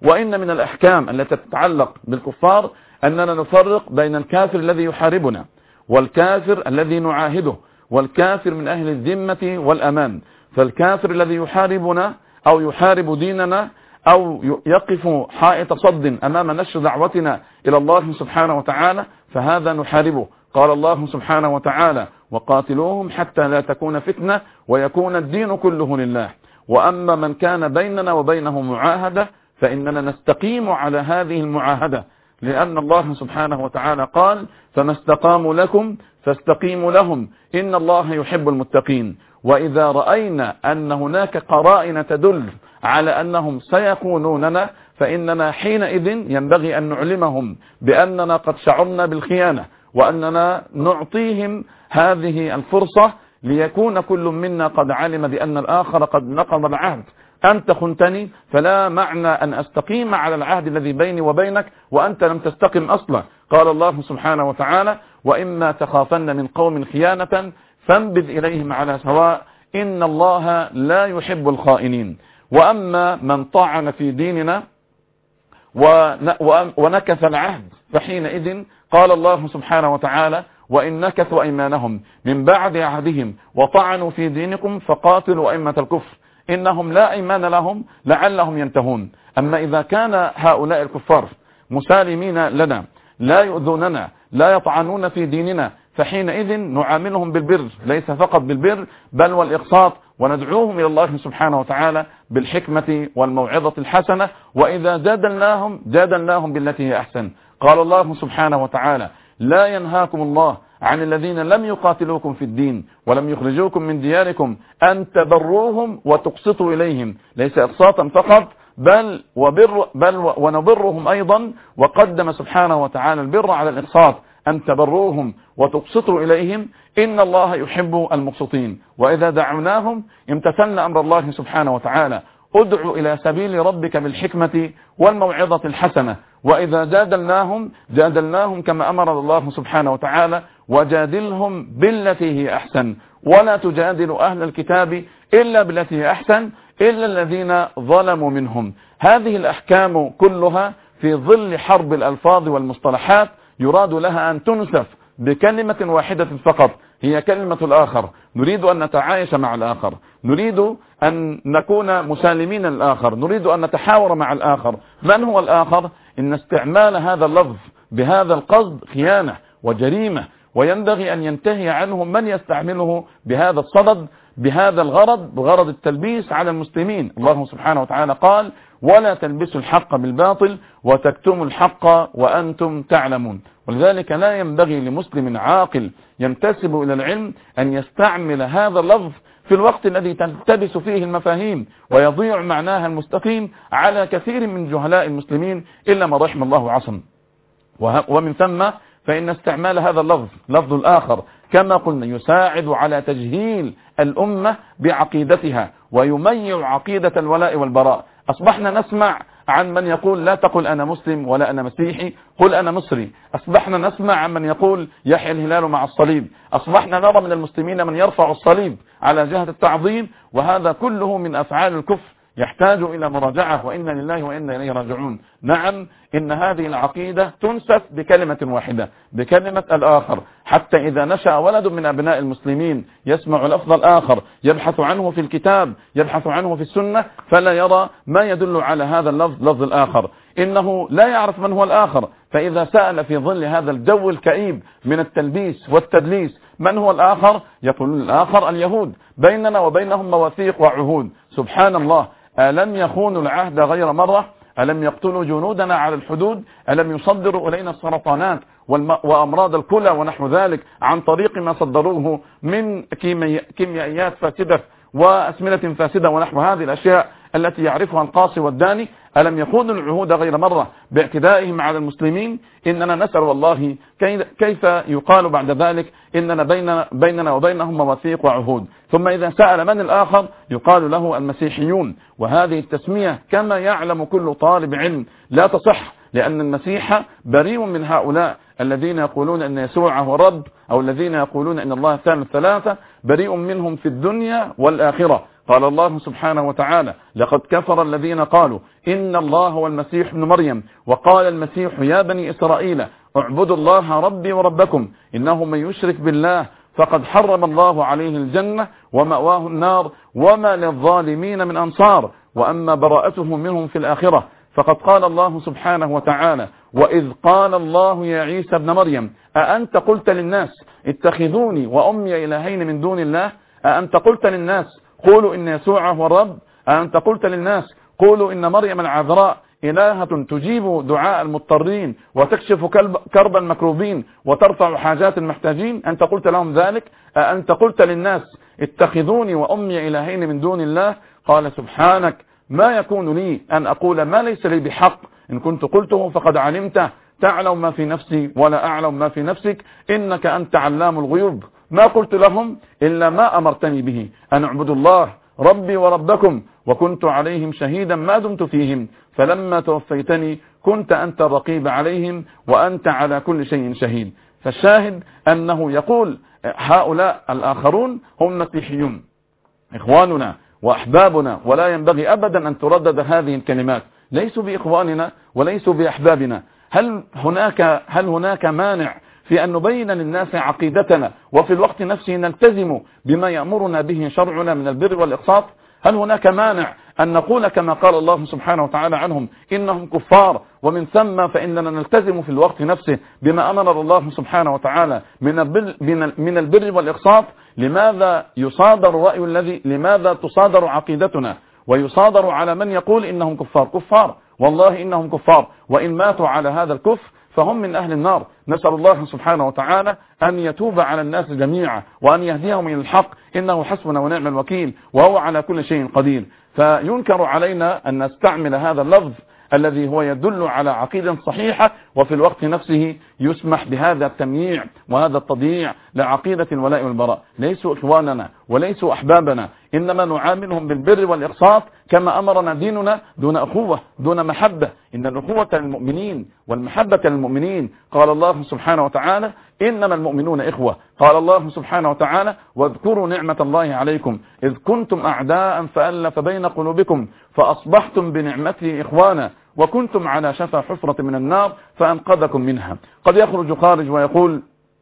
وإن من الأحكام التي تتعلق بالكفار أننا نفرق بين الكافر الذي يحاربنا والكافر الذي نعاهده والكافر من أهل الذمة والأمان. فالكافر الذي يحاربنا أو يحارب ديننا أو يقف حائط صد أمام نشر دعوتنا إلى الله سبحانه وتعالى فهذا نحاربه. قال الله سبحانه وتعالى وقاتلوهم حتى لا تكون فتنة ويكون الدين كله لله. وأما من كان بيننا وبينه معاهدة فإننا نستقيم على هذه المعاهدة، لأن الله سبحانه وتعالى قال فما استقاموا لكم فاستقيموا لهم إن الله يحب المتقين. وإذا رأينا أن هناك قرائن تدل على أنهم سيكونوننا فإننا حينئذ ينبغي أن نعلمهم بأننا قد شعرنا بالخيانة وأننا نعطيهم هذه الفرصة ليكون كل منا قد علم بأن الآخر قد نقض العهد. أنت خنتني فلا معنى أن أستقيم على العهد الذي بيني وبينك وأنت لم تستقم أصلا. قال الله سبحانه وتعالى وإما تخافن من قوم خيانة فانبذ إليهم على سواء إن الله لا يحب الخائنين. وأما من طعن في ديننا ونكث العهد فحينئذ قال الله سبحانه وتعالى وإن نكثوا أيمانهم من بعد عهدهم وطعنوا في دينكم فقاتلوا أئمة الكفر إنهم لا أيمان لهم لعلهم ينتهون. أما إذا كان هؤلاء الكفار مسالمين لنا لا يؤذوننا لا يطعنون في ديننا فحينئذ نعاملهم بالبر، ليس فقط بالبر بل والإقساط، وندعوهم إلى الله سبحانه وتعالى بالحكمة والموعظة الحسنة. وإذا جادلناهم جادلناهم بالتي هي أحسن. قال الله سبحانه وتعالى لا ينهاكم الله عن الذين لم يقاتلوكم في الدين ولم يخرجوكم من دياركم أن تبروهم وتقسطوا إليهم، ليس إقساطا فقط بل وبر بل ونبرهم أيضا. وقدم سبحانه وتعالى البر على الإقساط أن تبروهم وتقسطوا إليهم إن الله يحب المقسطين. وإذا دعوناهم امتثلنا أمر الله سبحانه وتعالى ادع إلى سبيل ربك بالحكمة والموعظة الحسنة. وإذا جادلناهم جادلناهم كما أمر الله سبحانه وتعالى وجادلهم بالتي هي أحسن ولا تجادل أهل الكتاب إلا بالتي هي أحسن إلا الذين ظلموا منهم. هذه الأحكام كلها في ظل حرب الألفاظ والمصطلحات يراد لها أن تنسف بكلمة واحدة فقط هي كلمة الآخر. نريد أن نتعايش مع الآخر، نريد أن نكون مسالمين الآخر، نريد أن نتحاور مع الآخر. من هو الآخر؟ إن استعمال هذا اللفظ بهذا القصد خيانة وجريمة، وينبغي أن ينتهي عنه من يستعمله بهذا الصدد بهذا الغرض بغرض التلبيس على المسلمين. الله سبحانه وتعالى قال ولا تلبسوا الحق بالباطل وتكتموا الحق وأنتم تعلمون. ولذلك لا ينبغي لمسلم عاقل ينتسب إلى العلم أن يستعمل هذا اللفظ في الوقت الذي تلتبس فيه المفاهيم ويضيع معناها المستقيم على كثير من جهلاء المسلمين إلا ما رحم الله عصم. ومن ثم فإن استعمال هذا اللفظ لفظ الآخر كما قلنا يساعد على تجهيل الأمة بعقيدتها ويميع عقيدة الولاء والبراء. أصبحنا نسمع عن من يقول لا تقل أنا مسلم ولا أنا مسيحي قل أنا مصري. أصبحنا نسمع عن من يقول يحيى الهلال مع الصليب. أصبحنا نرى من المسلمين من يرفع الصليب على جهة التعظيم، وهذا كله من أفعال الكفر يحتاج إلى مراجعة وإنا لله وإنا إليه راجعون. نعم إن هذه العقيدة تنسف بكلمة واحدة بكلمة الآخر، حتى إذا نشأ ولد من أبناء المسلمين يسمع لفظ الآخر يبحث عنه في الكتاب يبحث عنه في السنة فلا يرى ما يدل على هذا اللفظ لفظ الآخر، إنه لا يعرف من هو الآخر. فإذا سأل في ظل هذا الجو الكئيب من التلبيس والتدليس من هو الآخر يقول الآخر اليهود بيننا وبينهم مواثيق وعهود. سبحان الله، ألم يخونوا العهد غير مرة؟ ألم يقتلوا جنودنا على الحدود؟ ألم يصدروا إلينا السرطانات وأمراض الكلى ونحو ذلك عن طريق ما صدروه من كيميائيات فاسدة وأسمنة فاسدة ونحو هذه الأشياء التي يعرفها القاصي والداني؟ ألم يخونوا العهود غير مرة باعتدائهم على المسلمين؟ إننا نسأل والله كيف يقال بعد ذلك إننا بيننا, بيننا وبينهم مواثيق وعهود. ثم إذا سأل من الآخر يقال له المسيحيون، وهذه التسمية كما يعلم كل طالب علم لا تصح، لأن المسيح بريء من هؤلاء الذين يقولون أن يسوع هو رب أو الذين يقولون أن الله ثالث ثلاثة، بريء منهم في الدنيا والآخرة. قال الله سبحانه وتعالى: لقد كفر الذين قالوا إن الله هو المسيح ابن مريم، وقال المسيح يا بني إسرائيل اعبدوا الله ربي وربكم إنه من يشرك بالله فقد حرم الله عليه الجنة ومأواه النار وما للظالمين من أنصار، وأما براءته منهم في الآخرة فقد قال الله سبحانه وتعالى: وإذ قال الله يا عيسى ابن مريم أأنت قلت للناس اتخذوني وأمي إلهين من دون الله؟ أأنت قلت للناس قولوا إن يسوع هو الرب؟ أأنت قلت للناس قولوا إن مريم العذراء إلهة تجيب دعاء المضطرين وتكشف كرب المكروبين وترفع حاجات المحتاجين؟ أنت قلت لهم ذلك؟ أأنت قلت للناس اتخذوني وأمي إلهين من دون الله؟ قال سبحانك ما يكون لي أن أقول ما ليس لي بحق، إن كنت قلته فقد علمته، تعلم ما في نفسي ولا أعلم ما في نفسك، إنك أنت علام الغيوب. ما قلت لهم إلا ما أمرتني به، أن اعبدوا الله ربي وربكم، وكنت عليهم شهيدا ما دمت فيهم، فلما توفيتني كنت أنت الرقيب عليهم وأنت على كل شيء شهيد. فالشاهد أنه يقول هؤلاء الآخرون هم مسيحيون إخواننا وأحبابنا، ولا ينبغي أبدا أن تردد هذه الكلمات، ليسوا بإخواننا وليسوا بأحبابنا. هل هناك هل هناك مانع في أن نبين للناس عقيدتنا وفي الوقت نفسه نلتزم بما يأمرنا به شرعنا من البر والإقساط؟ هل هناك مانع أن نقول كما قال الله سبحانه وتعالى عنهم إنهم كفار، ومن ثم فإننا نلتزم في الوقت نفسه بما أمر الله سبحانه وتعالى من البر, من البر والإقساط؟ لماذا يصادر الرأي الذي لماذا تصادر عقيدتنا ويصادر على من يقول إنهم كفار؟ كفار والله إنهم كفار، وإن ماتوا على هذا الكفر فهم من أهل النار. نسأل الله سبحانه وتعالى أن يتوب على الناس جميعا وأن يهديهم إلى الحق، إنه حسبنا ونعم الوكيل وهو على كل شيء قدير. فينكر علينا أن نستعمل هذا اللفظ الذي هو يدل على عقيدة صحيحة، وفي الوقت نفسه يسمح بهذا التمييع وهذا التضييع لعقيدة الولاء والبراء. ليسوا إخواننا وليسوا أحبابنا، إنما نعاملهم بالبر والإقساط كما أمرنا ديننا، دون أخوة دون محبة. إن الأخوة للمؤمنين والمحبة للمؤمنين. قال الله سبحانه وتعالى إنما المؤمنون إخوة. قال الله سبحانه وتعالى واذكروا نعمة الله عليكم إذ كنتم أعداء فألف بين قلوبكم فأصبحتم بنعمته إخوانا وكنتم على شفا حفرة من النار فأنقذكم منها. قد يخرج خارج ويقول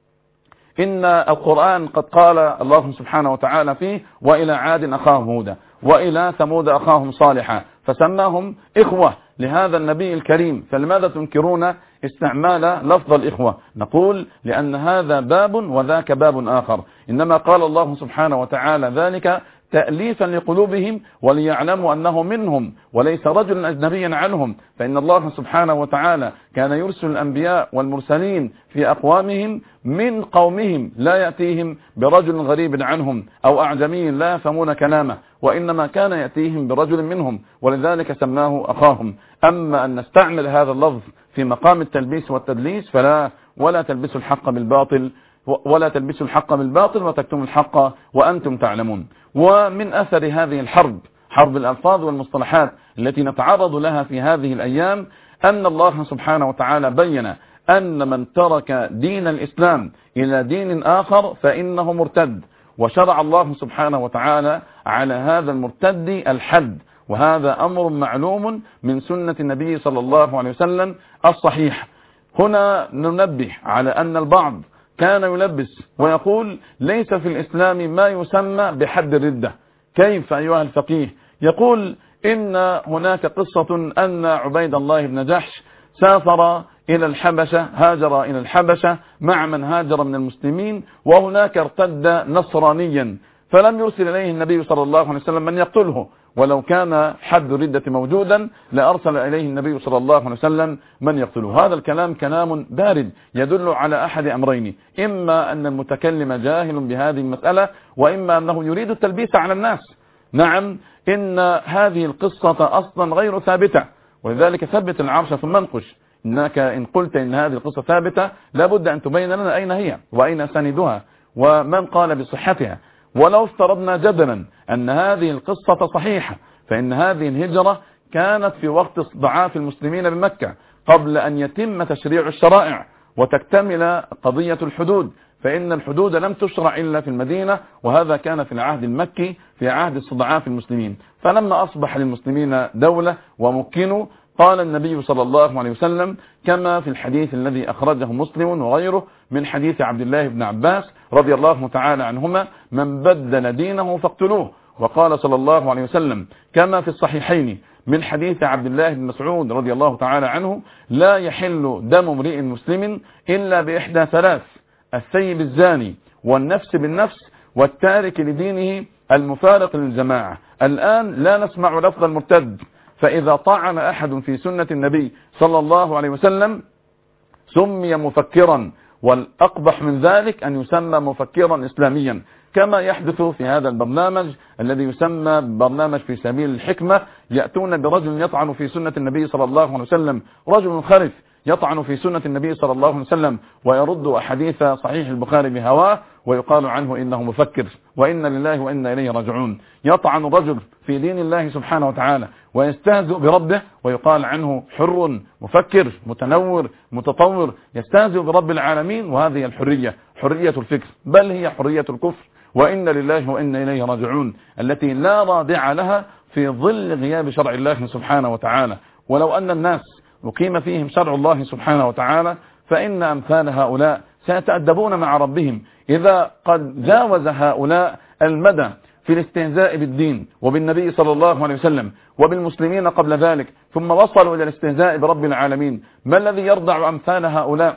إن القرآن قد قال الله سبحانه وتعالى فيه وإلى عاد أخاهم هودا وإلى ثمود أخاهم صالحا فسماهم إخوة لهذا النبي الكريم، فلماذا تنكرون استعمال لفظ الإخوة؟ نقول لأن هذا باب وذاك باب آخر، إنما قال الله سبحانه وتعالى ذلك تأليفا لقلوبهم وليعلموا أنه منهم وليس رجل أجنبيا عنهم، فإن الله سبحانه وتعالى كان يرسل الأنبياء والمرسلين في أقوامهم من قومهم، لا يأتيهم برجل غريب عنهم أو أعجمي لا يفهمون كلامه، وإنما كان يأتيهم برجل منهم ولذلك سماه أخاهم. أما أن نستعمل هذا اللفظ في مقام التلبيس والتدليس فلا، ولا تلبسوا الحق بالباطل ولا تلبسوا الحق بالباطل وتكتموا الحق وأنتم تعلمون. ومن أثر هذه الحرب، حرب الألفاظ والمصطلحات التي نتعرض لها في هذه الأيام، أن الله سبحانه وتعالى بين أن من ترك دين الإسلام إلى دين آخر فإنه مرتد، وشرع الله سبحانه وتعالى على هذا المرتد الحد، وهذا أمر معلوم من سنة النبي صلى الله عليه وسلم الصحيح. هنا ننبه على أن البعض كان يلبس ويقول ليس في الإسلام ما يسمى بحد الردة. كيف أيها الفقيه؟ يقول إن هناك قصة أن عبيد الله بن جحش سافر إلى الحبشة، هاجر إلى الحبشة مع من هاجر من المسلمين، وهناك ارتد نصرانيا، فلم يرسل إليه النبي صلى الله عليه وسلم من يقتله، ولو كان حد الردة موجودا لأرسل إليه النبي صلى الله عليه وسلم من يقتله. هذا الكلام كلام بارد يدل على أحد أمرين: إما أن المتكلم جاهل بهذه المسألة، وإما أنه يريد التلبيس على الناس. نعم، إن هذه القصة أصلا غير ثابتة، ولذلك ثبت العرش ثم انقش. إنك إن قلت إن هذه القصة ثابتة لابد أن تبين لنا أين هي وأين سندها ومن قال بصحتها. ولو افترضنا جدلا أن هذه القصة صحيحة، فإن هذه الهجرة كانت في وقت ضعاف المسلمين بمكة قبل أن يتم تشريع الشرائع وتكتمل قضية الحدود، فإن الحدود لم تشرع إلا في المدينة، وهذا كان في العهد المكي في عهد استضعاف المسلمين. فلما أصبح للمسلمين دولة ومكنوا، قال النبي صلى الله عليه وسلم كما في الحديث الذي أخرجه مسلم وغيره من حديث عبد الله بن عباس رضي الله تعالى عنهما: من بدل دينه فاقتلوه. وقال صلى الله عليه وسلم كما في الصحيحين من حديث عبد الله بن مسعود رضي الله تعالى عنه: لا يحل دم امرئ مسلم إلا بإحدى ثلاث: الثيب الزاني، والنفس بالنفس، والتارك لدينه المفارق للجماعة. الآن لا نسمع لفظ المرتد، فإذا طعن أحد في سنة النبي صلى الله عليه وسلم سمي مفكرا، والأقبح من ذلك أن يسمى مفكرا إسلاميا، كما يحدث في هذا البرنامج الذي يسمى برنامج في سبيل الحكمة. يأتون برجل يطعن في سنة النبي صلى الله عليه وسلم، رجل خرف يطعن في سنة النبي صلى الله عليه وسلم ويرد أحاديث صحيح البخاري بهواه، ويقال عنه إنه مفكر، وإن لله وإنا إليه راجعون. يطعن رجل في دين الله سبحانه وتعالى ويستهزئ بربه، ويقال عنه حر مفكر متنور متطور يستهزئ برب العالمين. وهذه الحرية حرية الفكر، بل هي حرية الكفر، وإن لله وإنا إليه راجعون، التي لا رادع لها في ظل غياب شرع الله سبحانه وتعالى. ولو أن الناس أقيم فيهم شرع الله سبحانه وتعالى فإن أمثال هؤلاء سيتأدبون مع ربهم. إذا قد جاوز هؤلاء المدى في الاستهزاء بالدين وبالنبي صلى الله عليه وسلم وبالمسلمين قبل ذلك، ثم وصلوا إلى الاستهزاء برب العالمين، ما الذي يرضع أمثال هؤلاء؟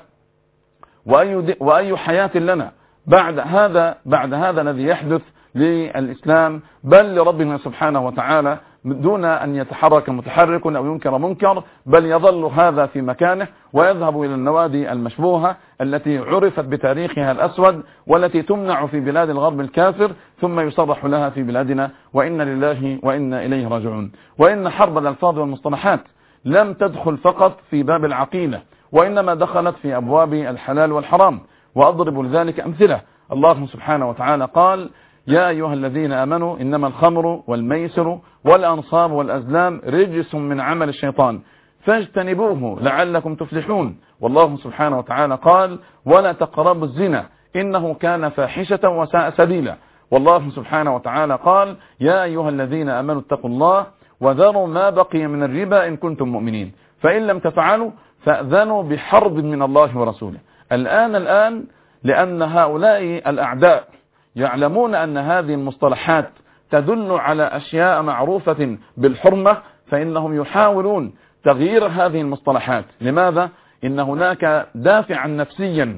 وأي, وأي حياة لنا بعد هذا بعد هذا الذي يحدث للإسلام بل لربنا سبحانه وتعالى، دون أن يتحرك متحرك أو ينكر منكر، بل يظل هذا في مكانه ويذهب إلى النوادي المشبوهة التي عرفت بتاريخها الأسود، والتي تمنع في بلاد الغرب الكافر ثم يصرح لها في بلادنا، وإن لله وإنا إليه راجعون. وإن حرب الألفاظ والمصطلحات لم تدخل فقط في باب العقيدة، وإنما دخلت في أبواب الحلال والحرام. وأضرب لذلك أمثلة. الله سبحانه وتعالى قال: يا أيها الذين آمنوا إنما الخمر والميسر والأنصاب والأزلام رجس من عمل الشيطان فاجتنبوه لعلكم تفلحون. والله سبحانه وتعالى قال: ولا تقربوا الزنا إنه كان فاحشة وساء سبيلا. والله سبحانه وتعالى قال: يا أيها الذين آمنوا اتقوا الله وذروا ما بقي من الربا إن كنتم مؤمنين فإن لم تفعلوا فأذنوا بحرب من الله ورسوله. الآن الآن لأن هؤلاء الأعداء يعلمون أن هذه المصطلحات تدل على أشياء معروفة بالحرمة، فإنهم يحاولون تغيير هذه المصطلحات. لماذا؟ إن هناك دافعا نفسيا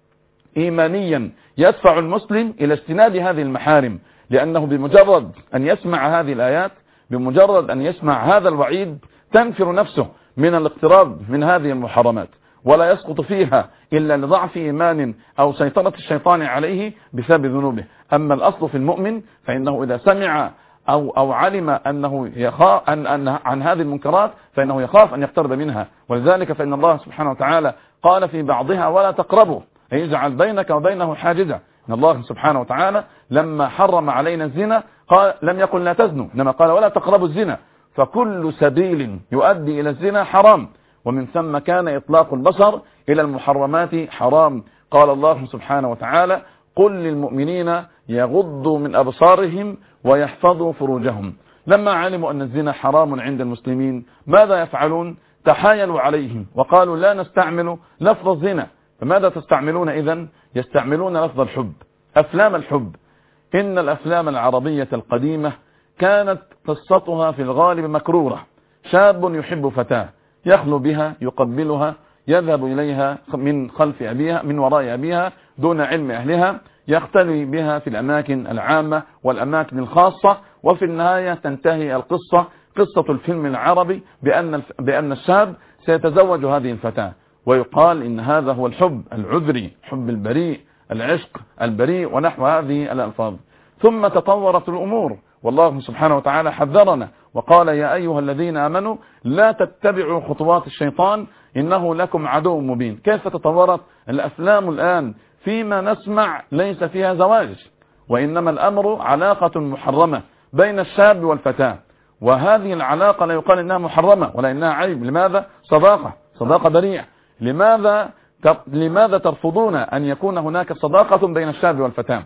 إيمانيا يدفع المسلم إلى اجتناب هذه المحارم، لأنه بمجرد أن يسمع هذه الآيات، بمجرد أن يسمع هذا الوعيد، تنفر نفسه من الاقتراب من هذه المحرمات، ولا يسقط فيها إلا لضعف إيمان أو سيطرة الشيطان عليه بسبب ذنوبه. أما الأصل في المؤمن فإنه إذا سمع أو, أو علم أنه يخاف أن أن عن هذه المنكرات فإنه يخاف أن يقترب منها. ولذلك فإن الله سبحانه وتعالى قال في بعضها: ولا تقربوا، أي يجعل بينك وبينه حاجزا. إن الله سبحانه وتعالى لما حرم علينا الزنا قال لم يقل لا تزنوا، إنما قال ولا تقربوا الزنا، فكل سبيل يؤدي إلى الزنا حرام، ومن ثم كان إطلاق البصر إلى المحرمات حرام. قال الله سبحانه وتعالى: قل للمؤمنين يغضوا من أبصارهم ويحفظوا فروجهم. لما علموا أن الزنا حرام عند المسلمين ماذا يفعلون؟ تحايلوا عليهم وقالوا لا نستعمل لفظ الزنا. فماذا تستعملون إذن؟ يستعملون لفظ الحب، أفلام الحب. إن الأفلام العربية القديمة كانت قصتها في الغالب مكرورة. شاب يحب فتاة، يخلو بها، يقبلها، يذهب إليها من خلف أبيها، من وراء أبيها دون علم أهلها، يختلي بها في الأماكن العامة والأماكن الخاصة، وفي النهاية تنتهي القصة قصة الفيلم العربي بأن بأن الشاب سيتزوج هذه الفتاة، ويقال إن هذا هو الحب العذري، حب البريء، العشق البريء، ونحو هذه الألفاظ. ثم تطورت الأمور، والله سبحانه وتعالى حذرنا وقال: يا أيها الذين آمنوا لا تتبعوا خطوات الشيطان إنه لكم عدو مبين. كيف تطورت الأفلام الآن؟ فيما نسمع ليس فيها زواج، وإنما الأمر علاقة محرمة بين الشاب والفتاة، وهذه العلاقة لا يقال إنها محرمة ولا إنها عيب. لماذا؟ صداقة، صداقة بريئة. لماذا لماذا ترفضون أن يكون هناك صداقة بين الشاب والفتاة؟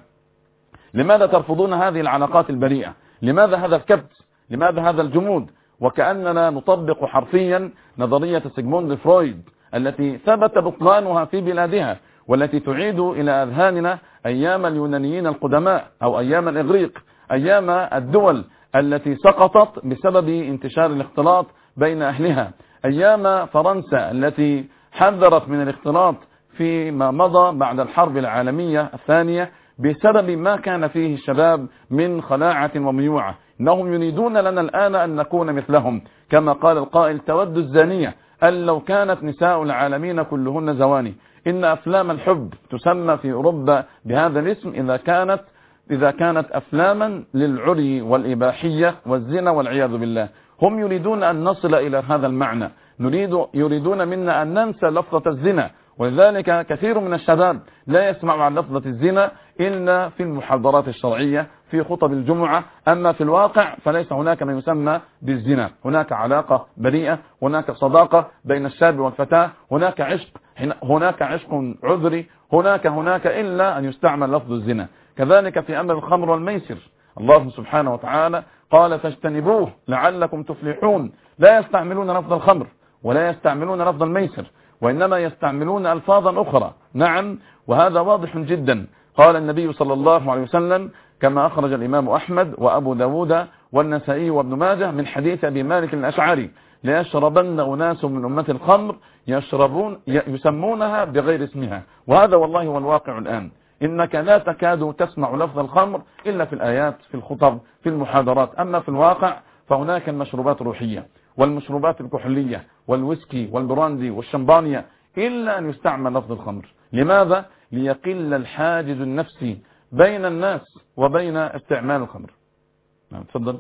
لماذا ترفضون هذه العلاقات البريئة؟ لماذا هذا الكبت؟ لماذا هذا الجمود؟ وكأننا نطبق حرفيا نظرية سيغموند فرويد التي ثبت بطلانها في بلادها، والتي تعيد إلى أذهاننا أيام اليونانيين القدماء أو أيام الإغريق، أيام الدول التي سقطت بسبب انتشار الاختلاط بين أهلها، أيام فرنسا التي حذرت من الاختلاط فيما مضى بعد الحرب العالمية الثانية بسبب ما كان فيه الشباب من خلاعة وميوعة. إنهم يريدون لنا الآن أن نكون مثلهم، كما قال القائل: تود الزانية أن لو كانت نساء العالمين كلهن زواني. إن أفلام الحب تسمى في أوروبا بهذا الاسم إذا كانت إذا كانت أفلاما للعري والإباحية والزنا والعياذ بالله. هم يريدون أن نصل إلى هذا المعنى، نريد يريدون منا أن ننسى لفظة الزنا، ولذلك كثير من الشباب لا يسمع عن لفظة الزنا إلا في المحاضرات الشرعية في خطب الجمعة، أما في الواقع فليس هناك ما يسمى بالزنا. هناك علاقة بريئة، هناك صداقة بين الشاب والفتاة، هناك عشق، هناك عشق عذري، هناك هناك إلا أن يستعمل لفظ الزنا. كذلك في أمر الخمر والميسر، الله سبحانه وتعالى قال: فاجتنبوه لعلكم تفلحون. لا يستعملون لفظ الخمر ولا يستعملون لفظ الميسر، وإنما يستعملون ألفاظا أخرى. نعم، وهذا واضح جدا. قال النبي صلى الله عليه وسلم كما أخرج الإمام أحمد وأبو داود والنسائي وابن ماجه من حديث أبي مالك الأشعري: ليشربن أناس من أمة الخمر يشربون يسمونها بغير اسمها. وهذا والله هو الواقع الآن. إنك لا تكاد تسمع لفظ الخمر إلا في الآيات، في الخطب، في المحاضرات. أما في الواقع فهناك المشروبات الروحية والمشروبات الكحولية والويسكي والبراندي والشمبانيا، إلا أن يستعمل لفظ الخمر. لماذا؟ ليقل الحاجز النفسي بين الناس وبين استعمال الخمر. نعم، تفضل.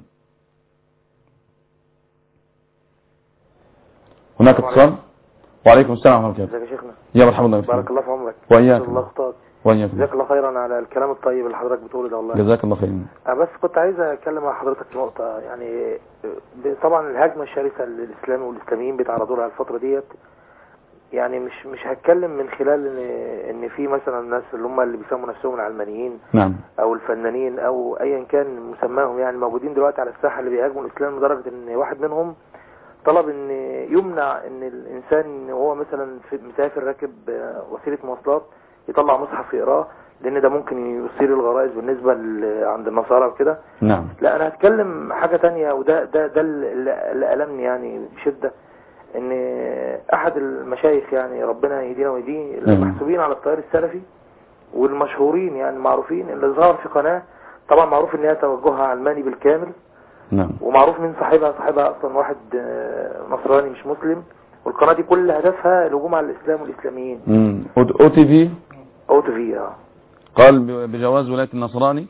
هناك اتصال. وعليكم السلام ورحمة الله. ازيك يا شيخنا؟ يا مرحبا الله. بارك الله في عمرك. وإياك. الله اختار. وإياك. جزاك الله خيرا على الكلام الطيب اللي حضرتك بتقوله ده والله. جزاك الله خيرا. بس كنت عايز اتكلم مع حضرتك في نقطة، يعني طبعا الهجمة الشرسة للإسلام والإسلاميين بيتعرضوا لها الفترة ديت، يعني مش مش هتكلم من خلال ان ان في مثلا الناس اللي هم اللي بيسموا نفسهم العلمانيين، نعم، او الفنانين او ايا كان مسماهم، يعني موجودين دلوقتي على الساحة اللي بيهاجموا الإسلام، لدرجة ان واحد منهم طلب ان يمنع ان الانسان وهو مثلا في مسافر راكب وسيله مواصلات يطلع مصحف يقراه، لان ده ممكن يثير الغرائز بالنسبه عند النصارى وكده. نعم. لا، انا هتكلم حاجه تانية، وده ده ده اللي ألمني يعني بشده، ان احد المشايخ يعني ربنا يهدينا ويهديه المحسوبين على التيار السلفي والمشهورين يعني معروفين، اللي ظهر في قناه طبعا معروف ان هي توجهها علماني بالكامل. نعم. ومعروف من صاحبها صاحبها اصلا واحد نصراني مش مسلم، والقناه دي كل هدفها الهجوم على الاسلام والاسلاميين. امم او تي في او تي في اه قال بجواز ولايه النصراني.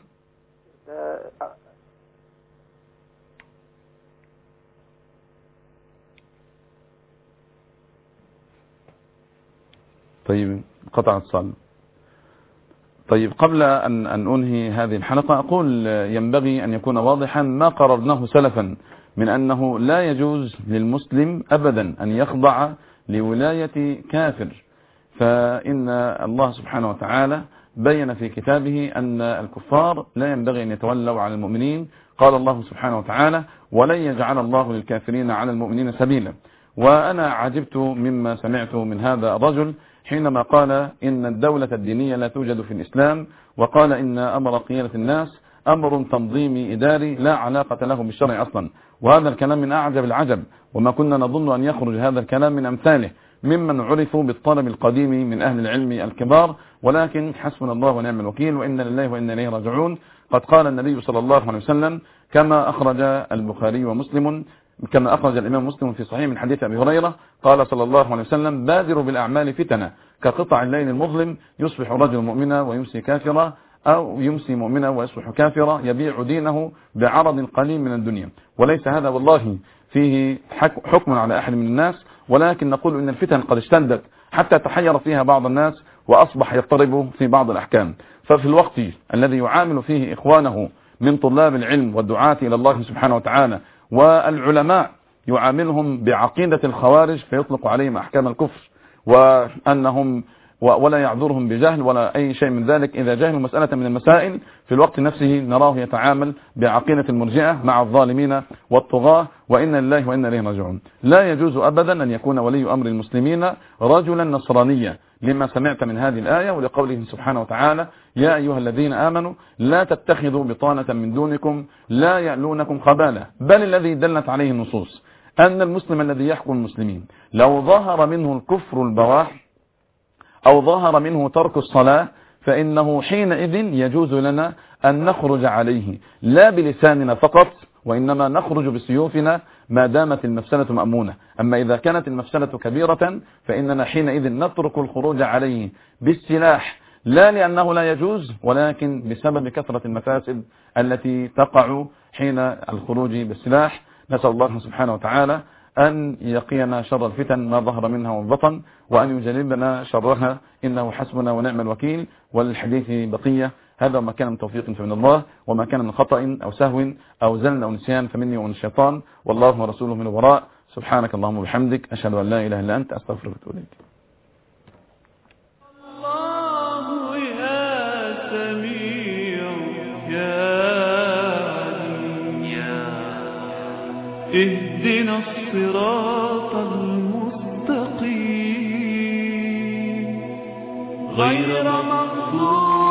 طيب، قطع اتصال. طيب، قبل أن أن أنهي هذه الحلقة أقول ينبغي أن يكون واضحا ما قررناه سلفا من أنه لا يجوز للمسلم أبدا أن يخضع لولاية كافر، فإن الله سبحانه وتعالى بين في كتابه أن الكفار لا ينبغي أن يتولوا على المؤمنين. قال الله سبحانه وتعالى: ولن يجعل الله للكافرين على المؤمنين سبيلا. وأنا عجبت مما سمعت من هذا الرجل حينما قال إن الدولة الدينية لا توجد في الإسلام، وقال إن أمر قيادة الناس أمر تنظيمي إداري لا علاقة له بالشرع أصلا. وهذا الكلام من أعجب العجب، وما كنا نظن أن يخرج هذا الكلام من أمثاله ممن عرفوا بالطلب القديم من أهل العلم الكبار. ولكن حسبنا الله ونعم الوكيل، وإن لله وإنا إليه راجعون. قد قال النبي صلى الله عليه وسلم كما أخرج البخاري ومسلم كما أخرج الإمام مسلم في صحيح من حديث أبي هريرة، قال صلى الله عليه وسلم: بادروا بالأعمال فتنة كقطع الليل المظلم، يصبح الرجل مؤمنا ويمسي كافرا، أو يمسي مؤمنا ويصبح كافرا، يبيع دينه بعرض قليل من الدنيا. وليس هذا والله فيه حكم على أحد من الناس، ولكن نقول إن الفتن قد اشتدت حتى تحير فيها بعض الناس وأصبح يضطرب في بعض الأحكام. ففي الوقت الذي يعامل فيه إخوانه من طلاب العلم والدعاة إلى الله سبحانه وتعالى والعلماء يعاملهم بعقيدة الخوارج فيطلق عليهم أحكام الكفر، وأنهم ولا يعذرهم بجهل ولا أي شيء من ذلك. إذا جهلوا مسألة من المسائل في الوقت نفسه نراه يتعامل بعقيدة المرجئة مع الظالمين والطغاة، وإنا لله وإنا إليه راجعون. لا يجوز أبدا أن يكون ولي أمر المسلمين رجلا نصرانيا، لما سمعت من هذه الآية ولقوله سبحانه وتعالى: يا أيها الذين آمنوا لا تتخذوا بطانة من دونكم لا يألونكم خبالا. بل الذي دلت عليه النصوص أن المسلم الذي يحكم المسلمين لو ظهر منه الكفر البواح أو ظهر منه ترك الصلاة فإنه حينئذ يجوز لنا أن نخرج عليه لا بلساننا فقط، وإنما نخرج بسيوفنا ما دامت المفسدة مأمونة. أما إذا كانت المفسدة كبيرة فإننا حينئذ نترك الخروج عليه بالسلاح، لا لأنه لا يجوز ولكن بسبب كثرة المفاسد التي تقع حين الخروج بالسلاح. نسأل الله سبحانه وتعالى أن يقينا شر الفتن ما ظهر منها وبطن، وأن يجنبنا شرها، إنه حسبنا ونعم الوكيل. وللحديث بقية. هذا ما كان من توفيق فمن الله، وما كان من خطأ أو سهو أو زلل أو نسيان فمني ومن الشيطان، والله ورسوله من الوراء. سبحانك اللهم وبحمدك، أشهد أن لا إله إلا أنت، أستغفرك وأتوب إليك. الله يا سميع يا اهدنا الصراط المستقيم غير مغضوب